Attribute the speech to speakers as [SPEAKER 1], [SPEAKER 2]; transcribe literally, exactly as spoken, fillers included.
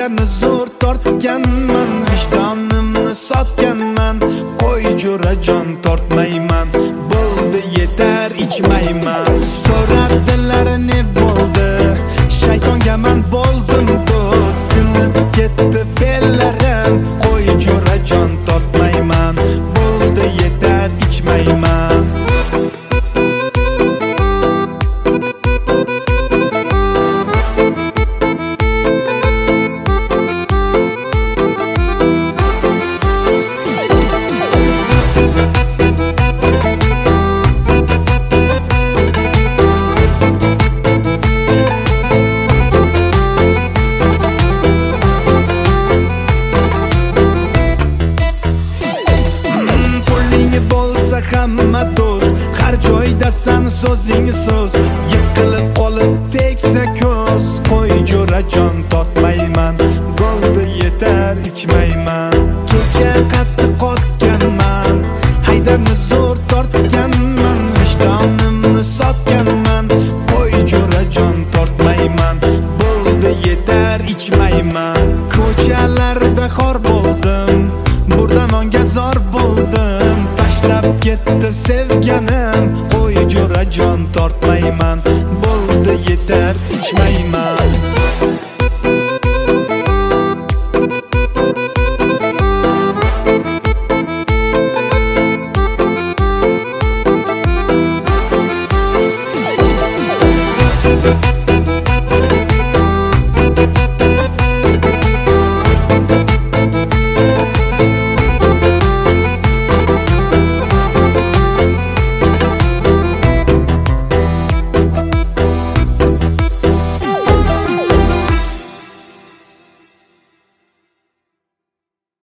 [SPEAKER 1] Haydarni zo'r tortganman, vijdonimni sotganman. Qo'y jo'rajon tortmayman, bo'ldi yetar ichmayman. So'radilar ne bo'ldi, shaytonga man bo'ldim do'st. Sinib ketdi fe'llarim, qo'y jo'rajon tortmayman, bo'ldi yetar ichmayman. Bo'lsa hamma do'st, har joydasan so'zing so'z. Yiqilib qolib teksa ko'z, qo'y jo'rajon tortmayman, bo'ldi yetar ichmayman. Kecha qattiq qotganman, Haydarni zo'r tortganman, vijdonimni sotganman. Qo'y jo'rajon tortmayman, bo'ldi yetar ichmayman. Ko'chalarda xor bo'ldim, burdamonga zor bo'ldim. Tashlab ketdi sevganim, qo'y jo'rajon tortmayman,